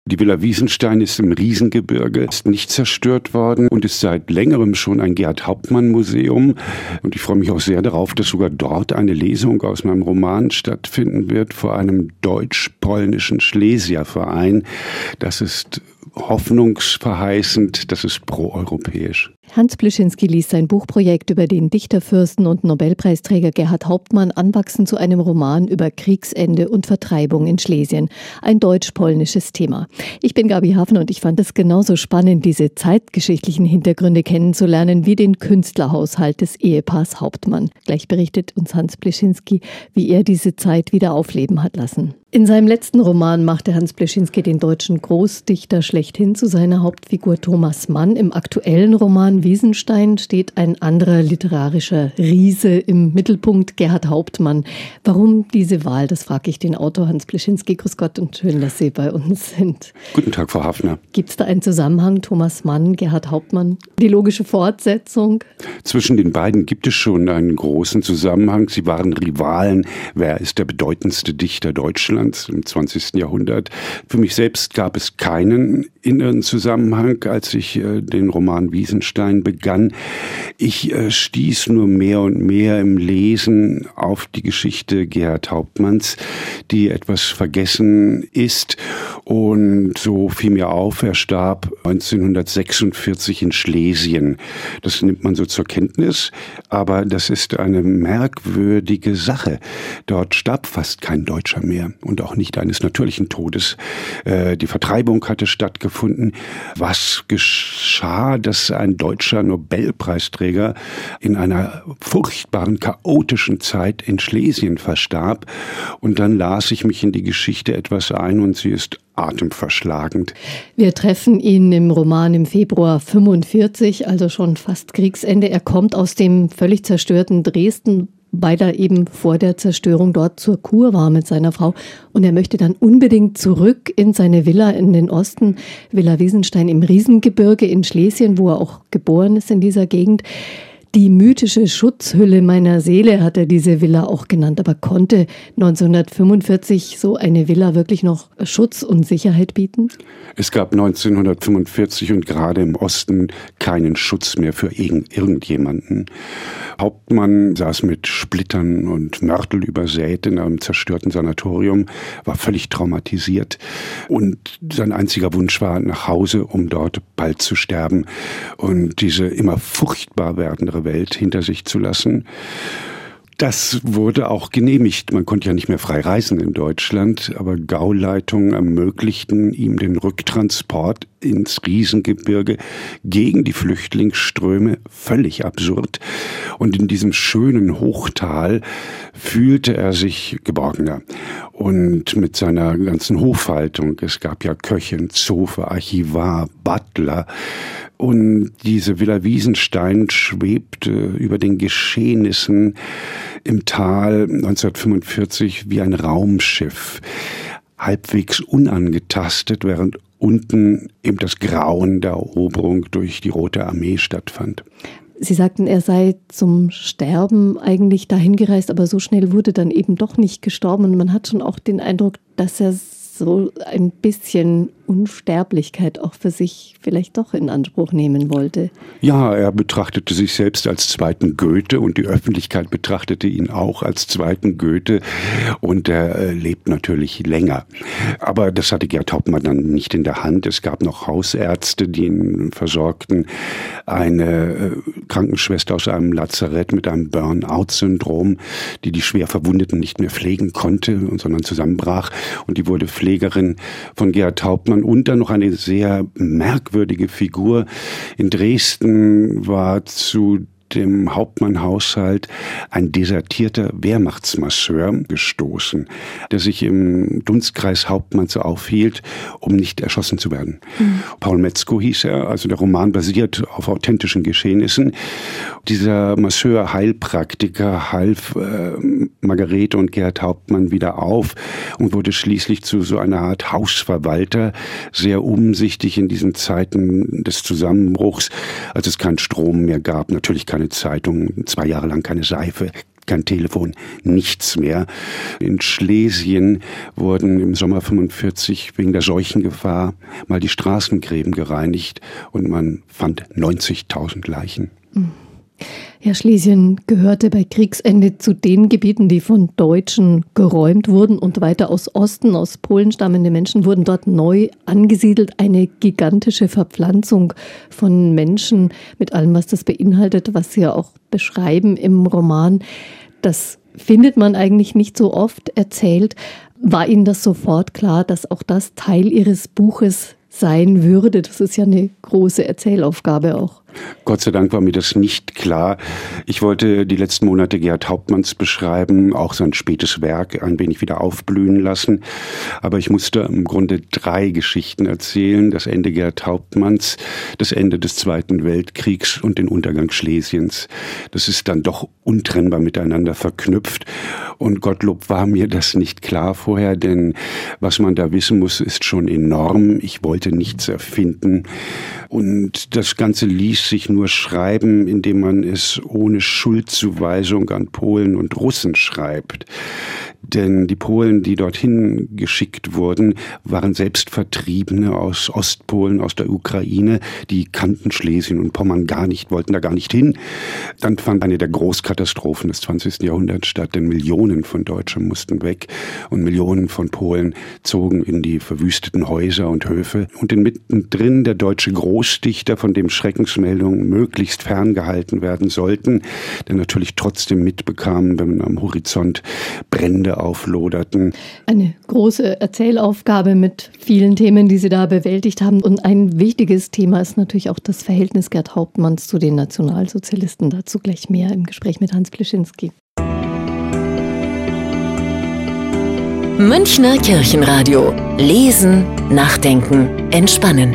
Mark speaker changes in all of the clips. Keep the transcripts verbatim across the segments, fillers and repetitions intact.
Speaker 1: Die Villa Wiesenstein ist im Riesengebirge, ist nicht zerstört worden und ist seit längerem schon ein Gerhard-Hauptmann-Museum. Und ich freue mich auch sehr darauf, dass sogar dort eine Lesung aus meinem Roman stattfinden wird vor einem deutsch-polnischen Schlesierverein. Das ist hoffnungsverheißend, das ist proeuropäisch.
Speaker 2: Hans Plüschinski ließ sein Buchprojekt über den Dichterfürsten und Nobelpreisträger Gerhard Hauptmann anwachsen zu einem Roman über Kriegsende und Vertreibung in Schlesien. Ein deutsch-polnisches Thema. Ich bin Gabi Hafner und ich fand es genauso spannend, diese zeitgeschichtlichen Hintergründe kennenzulernen, wie den Künstlerhaushalt des Ehepaars Hauptmann. Gleich berichtet uns Hans Plüschinski, wie er diese Zeit wieder aufleben hat lassen. In seinem letzten Roman machte Hans Plüschinski den deutschen Großdichter schlechthin zu seiner Hauptfigur Thomas Mann. Im aktuellen Roman Wiesenstein steht ein anderer literarischer Riese im Mittelpunkt, Gerhard Hauptmann. Warum diese Wahl? Das frage ich den Autor Hans Plüschinski. Grüß Gott und schön, dass Sie bei uns sind.
Speaker 1: Guten Tag, Frau Hafner.
Speaker 2: Gibt es da einen Zusammenhang, Thomas Mann, Gerhard Hauptmann? Die logische Fortsetzung?
Speaker 1: Zwischen den beiden gibt es schon einen großen Zusammenhang. Sie waren Rivalen. Wer ist der bedeutendste Dichter Deutschlands im zwanzigsten Jahrhundert? Für mich selbst gab es keinen inneren Zusammenhang, als ich äh, den Roman Wiesenstein begann. Ich äh, stieß nur mehr und mehr im Lesen auf die Geschichte Gerhard Hauptmanns, die etwas vergessen ist. Und so fiel mir auf, er starb neunzehnhundertsechsundvierzig in Schlesien. Das nimmt man so zur Kenntnis, aber das ist eine merkwürdige Sache. Dort starb fast kein Deutscher mehr und auch nicht eines natürlichen Todes. Äh, die Vertreibung hatte stattgefunden. Was geschah, dass ein deutscher Nobelpreisträger in einer furchtbaren, chaotischen Zeit in Schlesien verstarb? Und dann las ich mich in die Geschichte etwas ein und sie ist atemverschlagend.
Speaker 2: Wir treffen ihn im Roman im Februar fünfundvierzig, also schon fast Kriegsende. Er kommt aus dem völlig zerstörten Dresden, weil er eben vor der Zerstörung dort zur Kur war mit seiner Frau. Und er möchte dann unbedingt zurück in seine Villa in den Osten, Villa Wiesenstein im Riesengebirge in Schlesien, wo er auch geboren ist in dieser Gegend. Die mythische Schutzhülle meiner Seele hat er diese Villa auch genannt. Aber konnte neunzehnhundertfünfundvierzig so eine Villa wirklich noch Schutz und Sicherheit bieten?
Speaker 1: Es gab neunzehnhundertfünfundvierzig und gerade im Osten keinen Schutz mehr für irgend, irgendjemanden. Hauptmann saß mit Splittern und Mörtel übersät in einem zerstörten Sanatorium, war völlig traumatisiert. Und sein einziger Wunsch war nach Hause, um dort bald zu sterben und diese immer furchtbar werdende Welt hinter sich zu lassen. Das wurde auch genehmigt. Man konnte ja nicht mehr frei reisen in Deutschland, aber Gauleitungen ermöglichten ihm den Rücktransport ins Riesengebirge gegen die Flüchtlingsströme. Völlig absurd. Und in diesem schönen Hochtal fühlte er sich geborgener. Und mit seiner ganzen Hofhaltung, es gab ja Köchin, Zofe, Archivar, Butler, und diese Villa Wiesenstein schwebte über den Geschehnissen im Tal neunzehnhundertfünfundvierzig wie ein Raumschiff, halbwegs unangetastet, während unten eben das Grauen der Eroberung durch die Rote Armee stattfand.
Speaker 2: Sie sagten, er sei zum Sterben eigentlich dahin gereist, aber so schnell wurde dann eben doch nicht gestorben. Und man hat schon auch den Eindruck, dass er so ein bisschen Unsterblichkeit auch für sich vielleicht doch in Anspruch nehmen wollte.
Speaker 1: Ja, er betrachtete sich selbst als zweiten Goethe und die Öffentlichkeit betrachtete ihn auch als zweiten Goethe und er äh, lebt natürlich länger. Aber das hatte Gerhard Hauptmann dann nicht in der Hand. Es gab noch Hausärzte, die ihn versorgten. Eine äh, Krankenschwester aus einem Lazarett mit einem Burnout-Syndrom, die die schwer Verwundeten nicht mehr pflegen konnte, sondern zusammenbrach. Und die wurde Pflegerin von Gerhard Hauptmann. Und dann noch eine sehr merkwürdige Figur. In Dresden war zu dem Hauptmann-Haushalt ein desertierter Wehrmachtsmasseur gestoßen, der sich im Dunstkreis Hauptmanns aufhielt, um nicht erschossen zu werden. Mhm. Paul Metzko hieß er, also der Roman basiert auf authentischen Geschehnissen. Dieser Masseur, Heilpraktiker, half äh, Margarete und Gerhard Hauptmann wieder auf und wurde schließlich zu so einer Art Hausverwalter, sehr umsichtig in diesen Zeiten des Zusammenbruchs, als es keinen Strom mehr gab, natürlich keine Zeitung, zwei Jahre lang keine Seife, kein Telefon, nichts mehr. In Schlesien wurden im Sommer fünfundvierzig wegen der Seuchengefahr mal die Straßengräben gereinigt und man fand neunzigtausend Leichen.
Speaker 2: Ja, Schlesien gehörte bei Kriegsende zu den Gebieten, die von Deutschen geräumt wurden und weiter aus Osten, aus Polen stammende Menschen wurden dort neu angesiedelt. Eine gigantische Verpflanzung von Menschen mit allem, was das beinhaltet, was Sie ja auch beschreiben im Roman. Das findet man eigentlich nicht so oft erzählt. War Ihnen das sofort klar, dass auch das Teil Ihres Buches sein würde? Das ist ja eine große Erzählaufgabe auch.
Speaker 1: Gott sei Dank war mir das nicht klar. Ich wollte die letzten Monate Gerhart Hauptmanns beschreiben, auch sein spätes Werk ein wenig wieder aufblühen lassen. Aber ich musste im Grunde drei Geschichten erzählen. Das Ende Gerhart Hauptmanns, das Ende des Zweiten Weltkriegs und den Untergang Schlesiens. Das ist dann doch untrennbar miteinander verknüpft. Und Gottlob war mir das nicht klar vorher, denn was man da wissen muss, ist schon enorm. Ich wollte nichts erfinden. Und das Ganze ließ sich nur schreiben, indem man es ohne Schuldzuweisung an Polen und Russen schreibt. Denn die Polen, die dorthin geschickt wurden, waren selbst Vertriebene aus Ostpolen, aus der Ukraine. Die kannten Schlesien und Pommern gar nicht, wollten da gar nicht hin. Dann fand eine der Großkatastrophen des zwanzigsten Jahrhunderts statt, denn Millionen von Deutschen mussten weg und Millionen von Polen zogen in die verwüsteten Häuser und Höfe. Und mittendrin der deutsche Großdichter, von dem Schreckensmeldungen möglichst ferngehalten werden sollten, der natürlich trotzdem mitbekam, wenn am Horizont Brände aufloderten.
Speaker 2: Eine große Erzählaufgabe mit vielen Themen, die Sie da bewältigt haben. Und ein wichtiges Thema ist natürlich auch das Verhältnis Gerd Hauptmanns zu den Nationalsozialisten. Dazu gleich mehr im Gespräch mit Hans Pleschinski.
Speaker 3: Münchner Kirchenradio. Lesen, nachdenken, entspannen.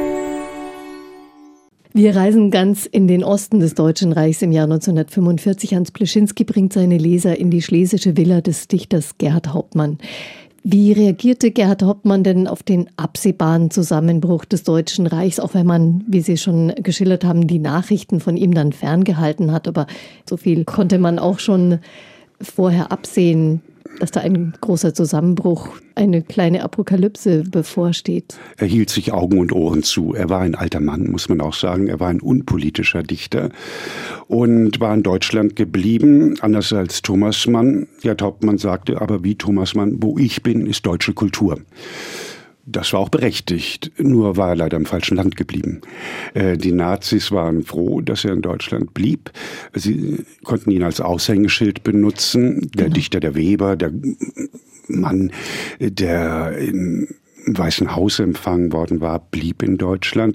Speaker 2: Wir reisen ganz in den Osten des Deutschen Reichs im Jahr neunzehnhundertfünfundvierzig. Hans Pleschinski bringt seine Leser in die schlesische Villa des Dichters Gerhart Hauptmann. Wie reagierte Gerhart Hauptmann denn auf den absehbaren Zusammenbruch des Deutschen Reichs, auch wenn man, wie Sie schon geschildert haben, die Nachrichten von ihm dann ferngehalten hat? Aber so viel konnte man auch schon vorher absehen, dass da ein großer Zusammenbruch, eine kleine Apokalypse bevorsteht.
Speaker 1: Er hielt sich Augen und Ohren zu. Er war ein alter Mann, muss man auch sagen. Er war ein unpolitischer Dichter und war in Deutschland geblieben, anders als Thomas Mann. Gerhart Hauptmann sagte aber wie Thomas Mann, wo ich bin, ist deutsche Kultur. Das war auch berechtigt, nur war er leider im falschen Land geblieben. Äh, die Nazis waren froh, dass er in Deutschland blieb. Sie konnten ihn als Aushängeschild benutzen. Der genau. Dichter, der Weber, der Mann, der in im Weißen Haus empfangen worden war, blieb in Deutschland.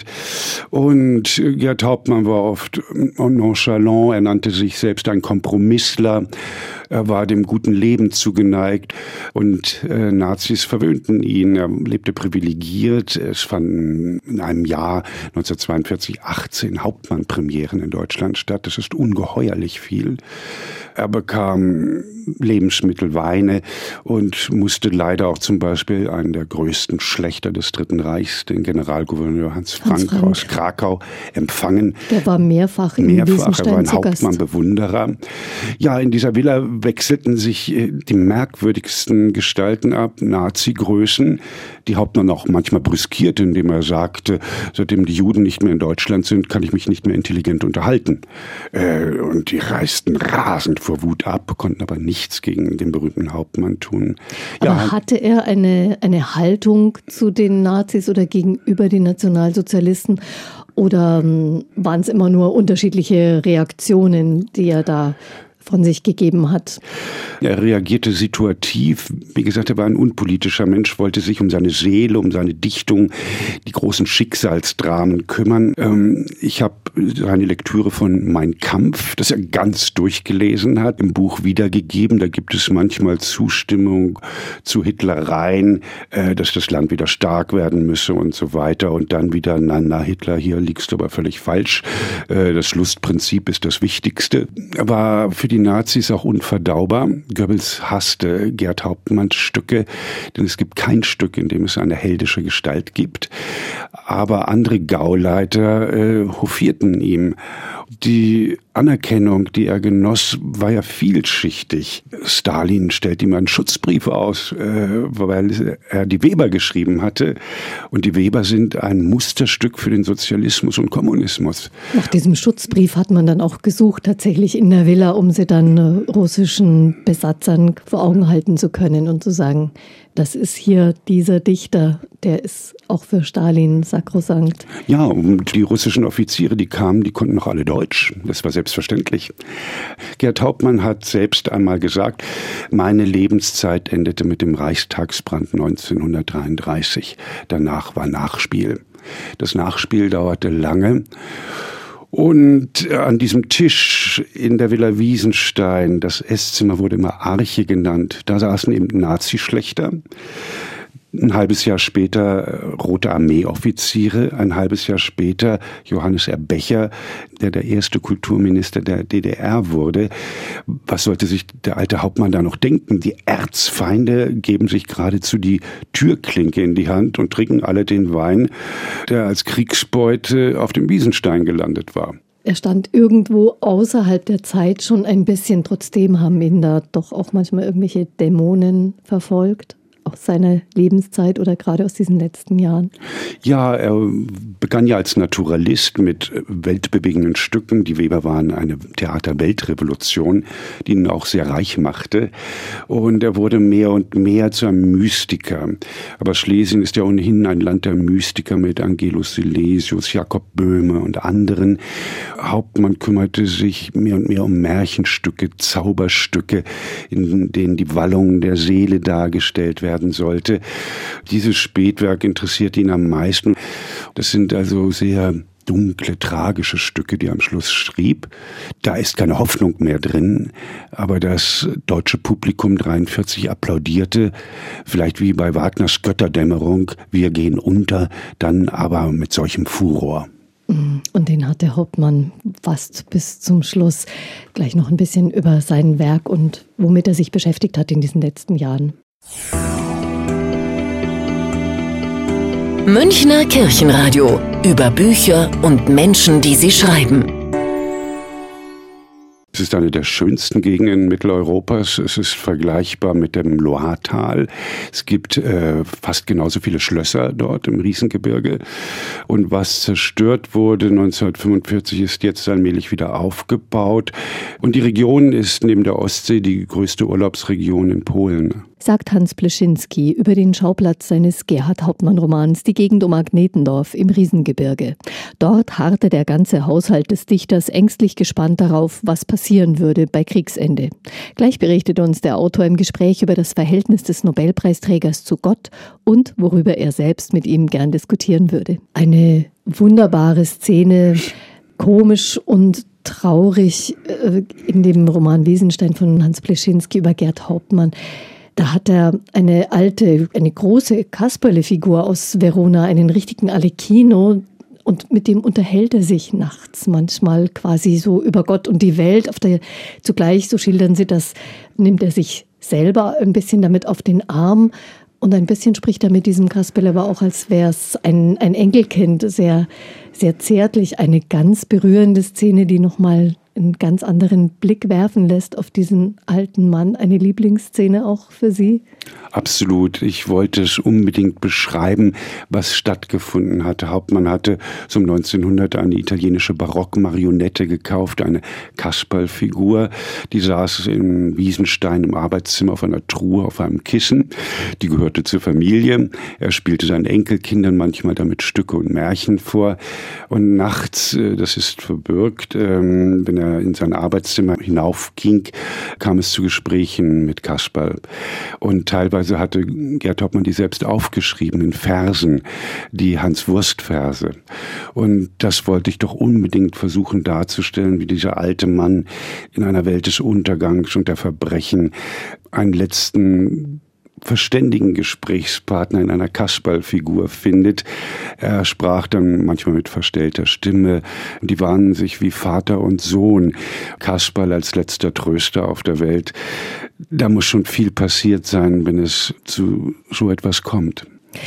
Speaker 1: Und Gerhart Hauptmann war oft nonchalant, er nannte sich selbst ein Kompromissler, er war dem guten Leben zugeneigt und äh, Nazis verwöhnten ihn, er lebte privilegiert. Es fanden in einem Jahr neunzehnhundertzweiundvierzig achtzehn Hauptmann-Premieren in Deutschland statt, das ist ungeheuerlich viel. Er bekam Lebensmittel, Weine und musste leider auch zum Beispiel einen der größten Schlächter des Dritten Reichs, den Generalgouverneur Hans Frank, Hans Frank. aus Krakau, empfangen.
Speaker 2: Der war mehrfach in
Speaker 1: Mehrfach, er war ein Hauptmann-Bewunderer. Ja, in dieser Villa wechselten sich die merkwürdigsten Gestalten ab, Nazi-Größen, die Hauptmann auch manchmal brüskierte, indem er sagte, seitdem die Juden nicht mehr in Deutschland sind, kann ich mich nicht mehr intelligent unterhalten. Und die reisten rasend vor Wut ab, konnten aber nichts gegen den berühmten Hauptmann tun.
Speaker 2: Aber
Speaker 1: ja,
Speaker 2: hatte er eine, eine Haltung zu den Nazis oder gegenüber den Nationalsozialisten? Oder waren es immer nur unterschiedliche Reaktionen, die er da von sich gegeben hat?
Speaker 1: Er reagierte situativ. Wie gesagt, er war ein unpolitischer Mensch, wollte sich um seine Seele, um seine Dichtung, die großen Schicksalsdramen kümmern. Ähm, ich habe seine Lektüre von Mein Kampf, das er ganz durchgelesen hat, im Buch wiedergegeben. Da gibt es manchmal Zustimmung zu Hitlereien, äh, dass das Land wieder stark werden müsse und so weiter. Und dann wieder, na, na, Hitler, hier liegst du aber völlig falsch. Äh, das Lustprinzip ist das Wichtigste. Er war für die Die Nazis auch unverdaubar. Goebbels hasste Gerhart Hauptmanns Stücke, denn es gibt kein Stück, in dem es eine heldische Gestalt gibt. Aber andere Gauleiter äh, hofierten ihm. Die Anerkennung, die er genoss, war ja vielschichtig. Stalin stellt ihm einen Schutzbrief aus, äh, weil er die Weber geschrieben hatte. Und die Weber sind ein Musterstück für den Sozialismus und Kommunismus.
Speaker 2: Nach diesem Schutzbrief hat man dann auch gesucht, tatsächlich in der Villa, um sie dann äh, russischen Besatzern vor Augen halten zu können und zu sagen, das ist hier dieser Dichter, der ist auch für Stalin sakrosankt.
Speaker 1: Ja, und die russischen Offiziere, die kamen, die konnten noch alle Deutsch. Das war selbstverständlich. Gerd Hauptmann hat selbst einmal gesagt, meine Lebenszeit endete mit dem Reichstagsbrand neunzehnhundertdreiunddreißig. Danach war Nachspiel. Das Nachspiel dauerte lange. Und an diesem Tisch in der Villa Wiesenstein, das Esszimmer wurde immer Arche genannt, da saßen eben Nazischlechter. Ein halbes Jahr später Rote Armee-Offiziere, ein halbes Jahr später Johannes Erbecher, der der erste Kulturminister der D D R wurde. Was sollte sich der alte Hauptmann da noch denken? Die Erzfeinde geben sich geradezu die Türklinke in die Hand und trinken alle den Wein, der als Kriegsbeute auf dem Wiesenstein gelandet war.
Speaker 2: Er stand irgendwo außerhalb der Zeit schon ein bisschen, trotzdem haben ihn da doch auch manchmal irgendwelche Dämonen verfolgt. Aus seiner Lebenszeit oder gerade aus diesen letzten Jahren?
Speaker 1: Ja, er begann ja als Naturalist mit weltbewegenden Stücken. Die Weber waren eine Theater-Weltrevolution, die ihn auch sehr reich machte. Und er wurde mehr und mehr zu einem Mystiker. Aber Schlesien ist ja ohnehin ein Land der Mystiker mit Angelus Silesius, Jakob Böhme und anderen. Hauptmann kümmerte sich mehr und mehr um Märchenstücke, Zauberstücke, in denen die Wallungen der Seele dargestellt werden sollte. Dieses Spätwerk interessiert ihn am meisten. Das sind also sehr dunkle, tragische Stücke, die er am Schluss schrieb. Da ist keine Hoffnung mehr drin, aber das deutsche Publikum dreiundvierzig applaudierte, vielleicht wie bei Wagners Götterdämmerung, wir gehen unter, dann aber mit solchem Furor.
Speaker 2: Und den hat der Hauptmann fast bis zum Schluss. Gleich noch ein bisschen über sein Werk und womit er sich beschäftigt hat in diesen letzten Jahren.
Speaker 3: Münchner Kirchenradio. Über Bücher und Menschen, die sie schreiben.
Speaker 1: Es ist eine der schönsten Gegenden Mitteleuropas. Es ist vergleichbar mit dem Loiretal. Es gibt äh, fast genauso viele Schlösser dort im Riesengebirge. Und was zerstört wurde neunzehnhundertfünfundvierzig, ist jetzt allmählich wieder aufgebaut. Und die Region ist neben der Ostsee die größte Urlaubsregion in Polen.
Speaker 2: Sagt Hans Pleschinski über den Schauplatz seines Gerhard-Hauptmann-Romans Die Gegend um Agnetendorf im Riesengebirge. Dort harrte der ganze Haushalt des Dichters ängstlich gespannt darauf, was passieren würde bei Kriegsende. Gleich berichtet uns der Autor im Gespräch über das Verhältnis des Nobelpreisträgers zu Gott und worüber er selbst mit ihm gern diskutieren würde. Eine wunderbare Szene, komisch und traurig äh, in dem Roman Wiesenstein von Hans Pleschinski über Gerd Hauptmann. Da hat er eine alte, eine große Kasperle-Figur aus Verona, einen richtigen Arlecchino, und mit dem unterhält er sich nachts manchmal quasi so über Gott und die Welt. Auf der, zugleich, so schildern sie das, nimmt er sich selber ein bisschen damit auf den Arm und ein bisschen spricht er mit diesem Kasperle, aber auch als wäre es ein, ein Enkelkind, sehr, sehr zärtlich. Eine ganz berührende Szene, die nochmal einen ganz anderen Blick werfen lässt auf diesen alten Mann. Eine Lieblingsszene auch für Sie?
Speaker 1: Absolut. Ich wollte es unbedingt beschreiben, was stattgefunden hatte. Hauptmann hatte so um neunzehnhundert eine italienische Barockmarionette gekauft, eine Kasperlfigur. Die saß in Wiesenstein im Arbeitszimmer auf einer Truhe, auf einem Kissen. Die gehörte zur Familie. Er spielte seinen Enkelkindern manchmal damit Stücke und Märchen vor. Und nachts, das ist verbürgt, wenn er in sein Arbeitszimmer hinaufging, kam es zu Gesprächen mit Kasperl. Und teilweise hatte Gerd Hauptmann die selbst aufgeschrieben in Versen, die Hans-Wurst-Verse. Und das wollte ich doch unbedingt versuchen darzustellen, wie dieser alte Mann in einer Welt des Untergangs und der Verbrechen einen letzten verständigen Gesprächspartner in einer Kasperlfigur findet. Er sprach dann manchmal mit verstellter Stimme. Die waren sich wie Vater und Sohn. Kasperl als letzter Tröster auf der Welt. Da muss schon viel passiert sein, wenn es zu so etwas kommt.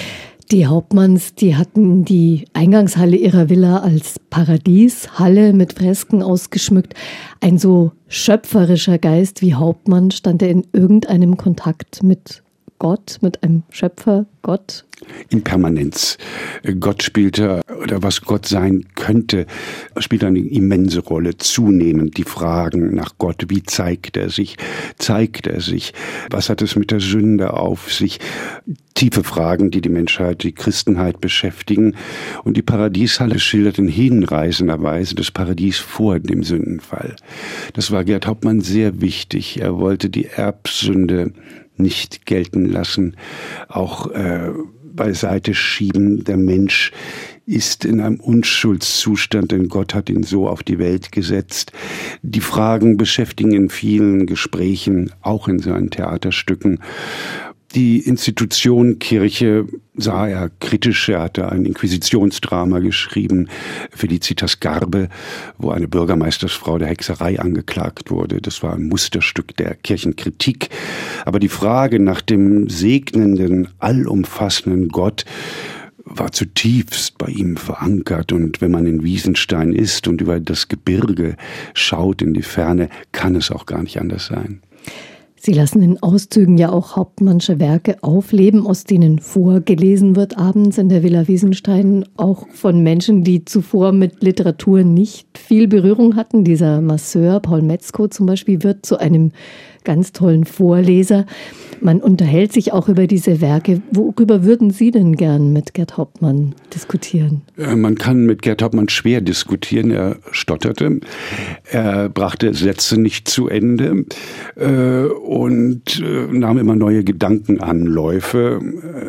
Speaker 2: Die Hauptmanns, die hatten die Eingangshalle ihrer Villa als Paradieshalle mit Fresken ausgeschmückt. Ein so schöpferischer Geist wie Hauptmann, stand er in irgendeinem Kontakt mit Gott, mit einem Schöpfer, Gott?
Speaker 1: In Permanenz. Gott spielte, oder was Gott sein könnte, spielt eine immense Rolle. Zunehmend die Fragen nach Gott. Wie zeigt er sich? Zeigt er sich? Was hat es mit der Sünde auf sich? Tiefe Fragen, die die Menschheit, die Christenheit beschäftigen. Und die Paradieshalle schildert in hinreißender Weise das Paradies vor dem Sündenfall. Das war Gerd Hauptmann sehr wichtig. Er wollte die Erbsünde nicht gelten lassen, auch äh, beiseite schieben. Der Mensch ist in einem Unschuldszustand, denn Gott hat ihn so auf die Welt gesetzt. Die Fragen beschäftigen in vielen Gesprächen, auch in seinen Theaterstücken. Die Institution Kirche sah er kritisch. Er hatte ein Inquisitionsdrama geschrieben, Felicitas Garbe, wo eine Bürgermeistersfrau der Hexerei angeklagt wurde. Das war ein Musterstück der Kirchenkritik. Aber die Frage nach dem segnenden, allumfassenden Gott war zutiefst bei ihm verankert. Und wenn man in Wiesenstein ist und über das Gebirge schaut in die Ferne, kann es auch gar nicht anders sein.
Speaker 2: Sie lassen in Auszügen ja auch Hauptmannsche Werke aufleben, aus denen vorgelesen wird abends in der Villa Wiesenstein, auch von Menschen, die zuvor mit Literatur nicht viel Berührung hatten. Dieser Masseur Paul Metzko zum Beispiel wird zu einem ganz tollen Vorleser. Man unterhält sich auch über diese Werke. Worüber würden Sie denn gern mit Gerd Hauptmann diskutieren?
Speaker 1: Man kann mit Gerd Hauptmann schwer diskutieren. Er stotterte, er brachte Sätze nicht zu Ende äh, und äh, nahm immer neue Gedankenanläufe.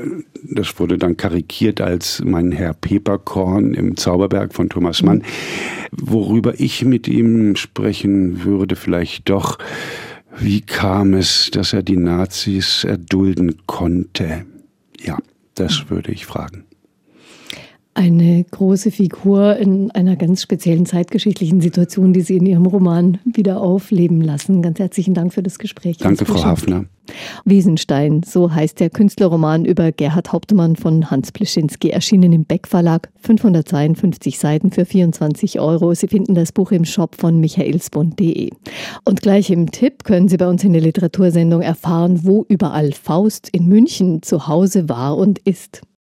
Speaker 1: Das wurde dann karikiert als mein Herr Peperkorn im Zauberberg von Thomas Mann. Worüber ich mit ihm sprechen würde, vielleicht doch: Wie kam es, dass er die Nazis erdulden konnte? Ja, das würde ich fragen.
Speaker 2: Eine große Figur in einer ganz speziellen zeitgeschichtlichen Situation, die Sie in Ihrem Roman wieder aufleben lassen. Ganz herzlichen Dank für das Gespräch.
Speaker 1: Danke, Frau Hafner.
Speaker 2: Wiesenstein, so heißt der Künstlerroman über Gerhard Hauptmann von Hans Pleschinski, erschienen im Beck Verlag, fünfhundertzweiundfünfzig Seiten für vierundzwanzig Euro. Sie finden das Buch im Shop von michaelsbund punkt de. Und gleich im Tipp können Sie bei uns in der Literatursendung erfahren, wo überall Faust in München zu Hause war und ist.